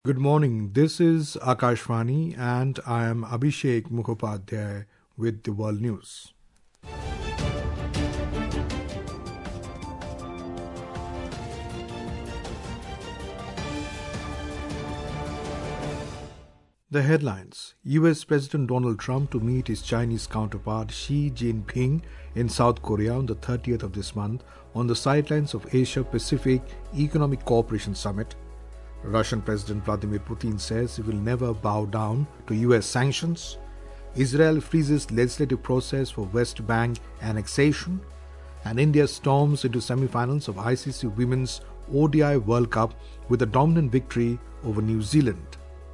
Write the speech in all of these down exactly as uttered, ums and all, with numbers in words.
Good morning. This is Akashvani and I am Abhishek Mukhopadhyay with the World News. The headlines: U S President Donald Trump to meet his Chinese counterpart Xi Jinping in South Korea on the thirtieth of this month on the sidelines of Asia-Pacific Economic Cooperation Summit. Russian President Vladimir Putin says he will never bow down to U S sanctions. Israel freezes legislative process for West Bank annexation. And India storms into semi-finals of I C C Women's O D I World Cup with a dominant victory over New Zealand.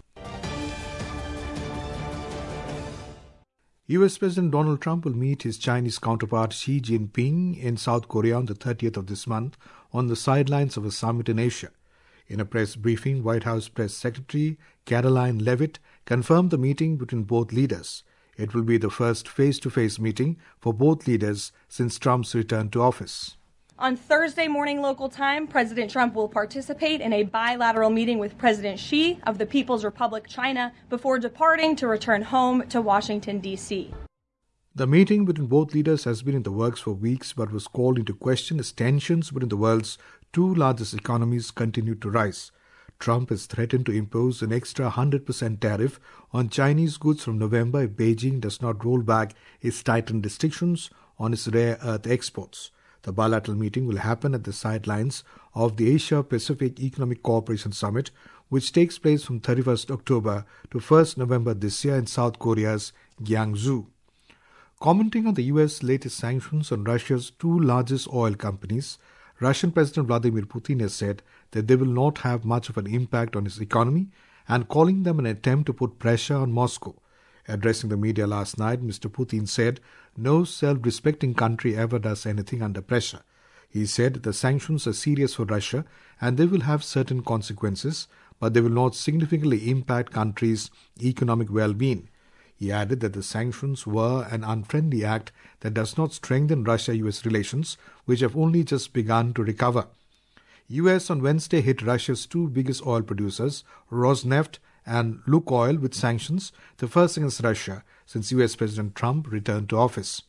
U S President Donald Trump will meet his Chinese counterpart Xi Jinping in South Korea on the thirtieth of this month on the sidelines of a summit in Asia. In a press briefing, White House Press Secretary Karoline Leavitt confirmed the meeting between both leaders. It will be the first face-to-face meeting for both leaders since Trump's return to office. On Thursday morning local time, President Trump will participate in a bilateral meeting with President Xi of the People's Republic China before departing to return home to Washington, D C The meeting between both leaders has been in the works for weeks but was called into question as tensions between the world's two largest economies continued to rise. Trump has threatened to impose an extra one hundred percent tariff on Chinese goods from November if Beijing does not roll back its tightened restrictions on its rare earth exports. The bilateral meeting will happen at the sidelines of the Asia-Pacific Economic Cooperation Summit, which takes place from thirty-first October to first November this year in South Korea's Gyeongju. Commenting on the U S latest sanctions on Russia's two largest oil companies, Russian President Vladimir Putin has said that they will not have much of an impact on his economy and calling them an attempt to put pressure on Moscow. Addressing the media last night, Mister Putin said no self-respecting country ever does anything under pressure. He said the sanctions are serious for Russia and they will have certain consequences, but they will not significantly impact countries' economic well-being. He added that the sanctions were an unfriendly act that does not strengthen Russia-U S relations, which have only just begun to recover. U S on Wednesday hit Russia's two biggest oil producers, Rosneft and Lukoil, with sanctions, the first against Russia since U S President Trump returned to office.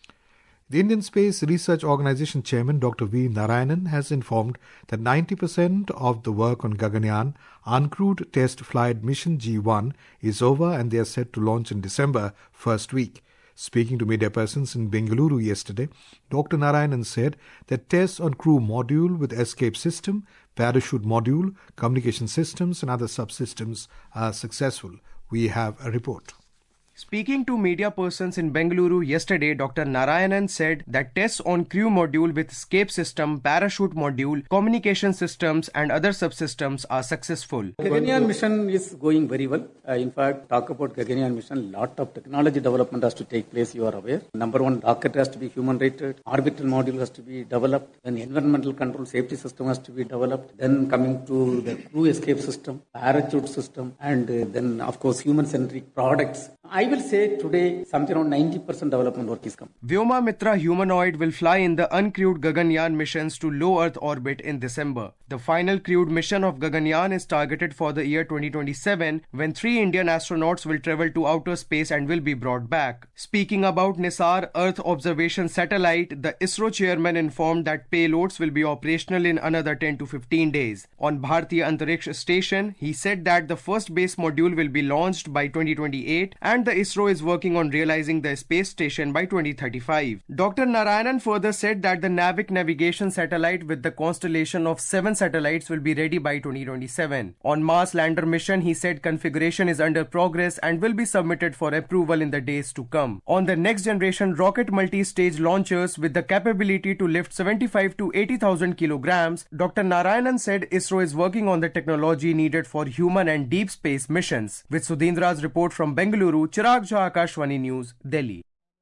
The Indian Space Research Organisation Chairman Doctor V. Narayanan has informed that ninety percent of the work on Gaganyaan uncrewed test flight mission G one is over and they are set to launch in December first week. Speaking to media persons in Bengaluru yesterday, Doctor Narayanan said that tests on crew module with escape system, parachute module, communication systems and other subsystems are successful. We have a report. Speaking to media persons in Bengaluru yesterday, Doctor Narayanan said that tests on crew module with escape system, parachute module, communication systems and other subsystems are successful. Gaganyaan mission is going very well. Uh, in fact, talk about Gaganyaan mission, lot of technology development has to take place, you are aware. Number one, rocket has to be human rated, orbital module has to be developed, then environmental control safety system has to be developed, then coming to the crew escape system, parachute system, and uh, then of course human-centric products. I will say today something around ninety percent development work is coming. Vyoma Mitra humanoid will fly in the uncrewed Gaganyaan missions to low Earth orbit in December. The final crewed mission of Gaganyaan is targeted for the year twenty twenty-seven, when three Indian astronauts will travel to outer space and will be brought back. Speaking about NISAR Earth Observation Satellite, the ISRO chairman informed that payloads will be operational in another ten to fifteen days. On Bharatiya Antariksha Station, he said that the first base module will be launched by twenty twenty-eight and the ISRO is working on realizing the space station by twenty thirty-five. Doctor Narayanan further said that the NAVIC navigation satellite with the constellation of seven satellites will be ready by twenty twenty-seven. On Mars lander mission, he said configuration is under progress and will be submitted for approval in the days to come. On the next generation rocket multi-stage launchers with the capability to lift seventy-five to eighty thousand kilograms, Doctor Narayanan said ISRO is working on the technology needed for human and deep space missions. With Sudhindra's report from Bengaluru, Chirag Jha, Akashvani News, Delhi.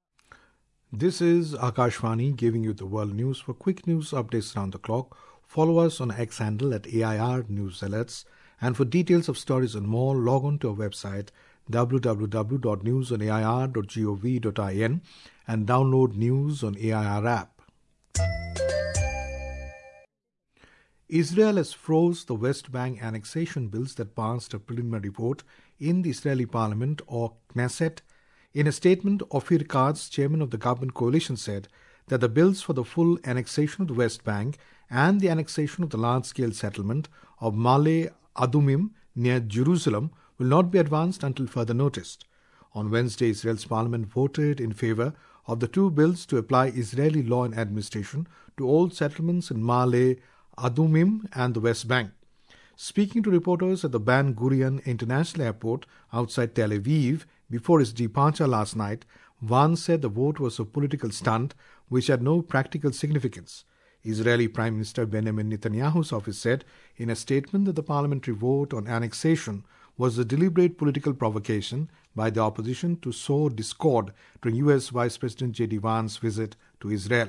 This is Akashvani giving you the world news. For quick news updates around the clock, follow us on X handle at A I R News Alerts. And for details of stories and more, log on to our website w w w dot news on a i r dot gov dot in and download News on A I R app. Israel has froze the West Bank annexation bills that passed a preliminary vote in the Israeli parliament or Knesset. In a statement, Ophir Katz, chairman of the government coalition, said that the bills for the full annexation of the West Bank and the annexation of the large-scale settlement of Ma'ale Adumim near Jerusalem will not be advanced until further notice. On Wednesday, Israel's parliament voted in favor of the two bills to apply Israeli law and administration to all settlements in Ma'ale Adumim and the West Bank. Speaking to reporters at the Ben Gurion International Airport outside Tel Aviv before his departure last night, Van said the vote was a political stunt which had no practical significance. Israeli Prime Minister Benjamin Netanyahu's office said in a statement that the parliamentary vote on annexation was a deliberate political provocation by the opposition to sow discord during U S Vice President J D Vance's visit to Israel.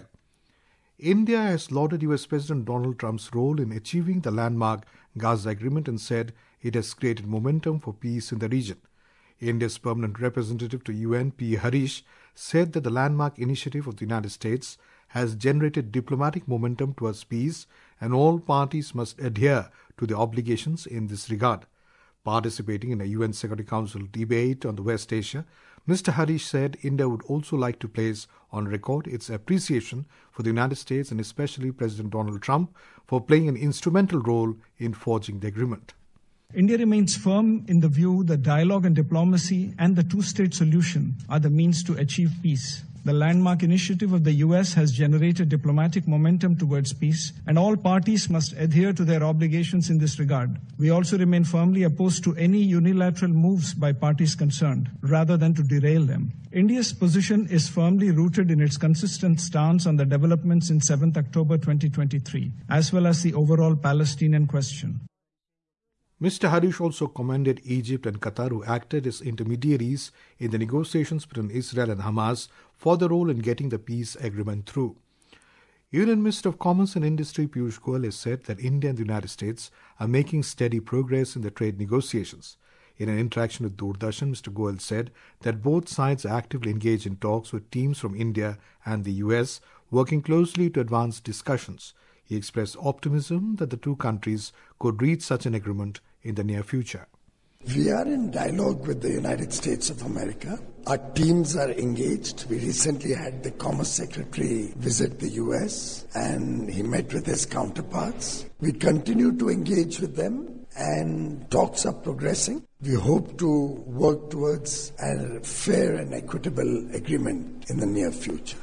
India has lauded U S President Donald Trump's role in achieving the landmark Gaza agreement and said it has created momentum for peace in the region. India's permanent representative to U N, P. Harish, said that the landmark initiative of the United States has generated diplomatic momentum towards peace and all parties must adhere to their obligations in this regard. Participating in a U N Security Council debate on the West Asia, Mister Harish said India would also like to place on record its appreciation for the United States and especially President Donald Trump for playing an instrumental role in forging the agreement. India remains firm in the view that dialogue and diplomacy and the two-state solution are the means to achieve peace. The landmark initiative of the U S has generated diplomatic momentum towards peace, and all parties must adhere to their obligations in this regard. We also remain firmly opposed to any unilateral moves by parties concerned, rather than to derail them. India's position is firmly rooted in its consistent stance on the developments in seventh October twenty twenty-three, as well as the overall Palestinian question. Mister Harish also commended Egypt and Qatar, who acted as intermediaries in the negotiations between Israel and Hamas, for their role in getting the peace agreement through. Union Minister of Commerce and Industry Piyush Goyal has said that India and the United States are making steady progress in the trade negotiations. In an interaction with Doordarshan, Mister Goyal said that both sides are actively engaged in talks with teams from India and the U S, working closely to advance discussions. He expressed optimism that the two countries could reach such an agreement in the near future. We are in dialogue with the United States of America. Our teams are engaged. We recently had the Commerce Secretary visit the U S and he met with his counterparts. We continue to engage with them and talks are progressing. We hope to work towards a fair and equitable agreement in the near future.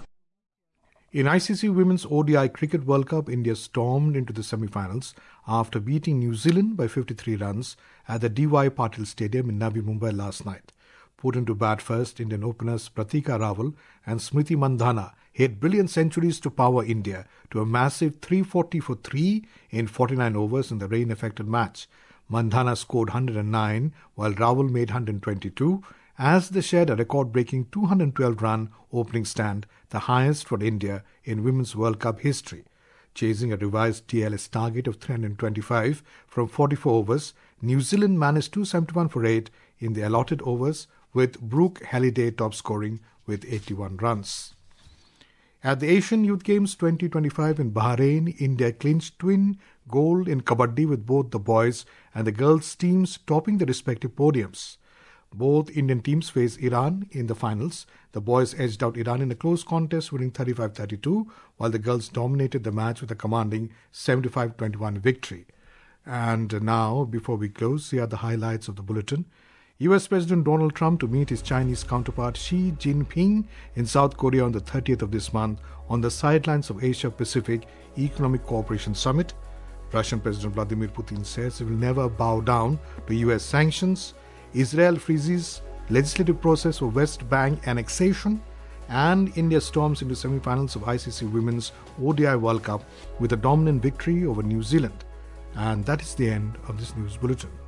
In I C C Women's O D I Cricket World Cup, India stormed into the semi-finals after beating New Zealand by fifty-three runs at the D Y Patil Stadium in Navi Mumbai last night. Put into bat first, Indian openers Pratika Rawal and Smriti Mandhana hit brilliant centuries to power India to a massive three forty for three in forty-nine overs in the rain-affected match. Mandhana scored one hundred nine while Rawal made one hundred twenty-two as they shared a record-breaking two hundred twelve run opening stand, the highest for India in Women's World Cup history. Chasing a revised T L S target of three hundred twenty-five from forty-four overs, New Zealand managed two seventy-one for eight in the allotted overs, with Brooke Halliday top scoring with eighty-one runs. At the Asian Youth Games twenty twenty-five in Bahrain, India clinched twin gold in Kabaddi with both the boys and the girls teams topping the respective podiums. Both Indian teams face Iran in the finals. The boys edged out Iran in a close contest, winning thirty-five thirty-two, while the girls dominated the match with a commanding seventy-five twenty-one victory. And now, before we close, here are the highlights of the bulletin. U S President Donald Trump to meet his Chinese counterpart Xi Jinping in South Korea on the thirtieth of this month on the sidelines of Asia-Pacific Economic Cooperation Summit. Russian President Vladimir Putin says he will never bow down to U S sanctions. Israel freezes legislative process for West Bank annexation, and India storms into semi-finals of I C C Women's O D I World Cup with a dominant victory over New Zealand. And that is the end of this news bulletin.